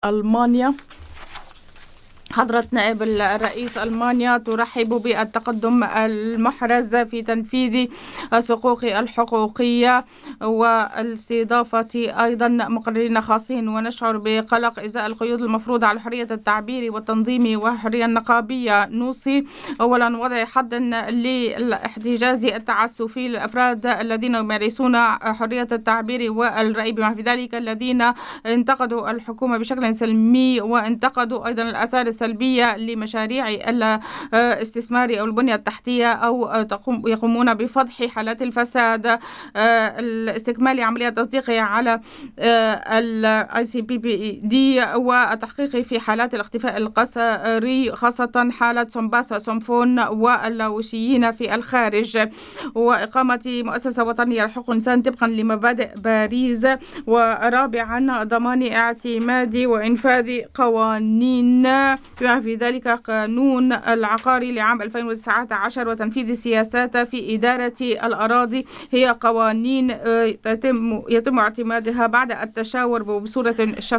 ألمانيا. حضرة نائب الرئيس، ألمانيا ترحب بالتقدم المحرز في تنفيذ الحقوق الحقوقية والاستضافة أيضا مقررين خاصين، ونشعر بقلق إزاء القيود المفروضة على حرية التعبير والتنظيم والحرية النقابية. نوصي أولا وضع حد للاحتجاز التعسفي للأفراد الذين يمارسون حرية التعبير والرأي، بما في ذلك الذين انتقدوا الحكومة بشكل سلمي، وانتقدوا أيضا الآثار السلبية لمشاريع الاستثمار أو البنية التحتية، أو يقومون بفضح حالات الفساد. الاستكمال عملية تصديق على ICPPD والتحقيق في حالات الاختفاء القسري، خاصة حالة سمباث سومفون واللاوشيين في الخارج، وإقامة مؤسسة وطنية لحقوق الإنسان طبقا لمبادئ باريس. ورابعا ضمان اعتماد وإنفاذ قوانين، بما في ذلك قانون العقاري لعام 2019 وتنفيذ سياسات في إدارة الأراضي. هي قوانين يتم اعتمادها بعد التشاور بصورة شفافة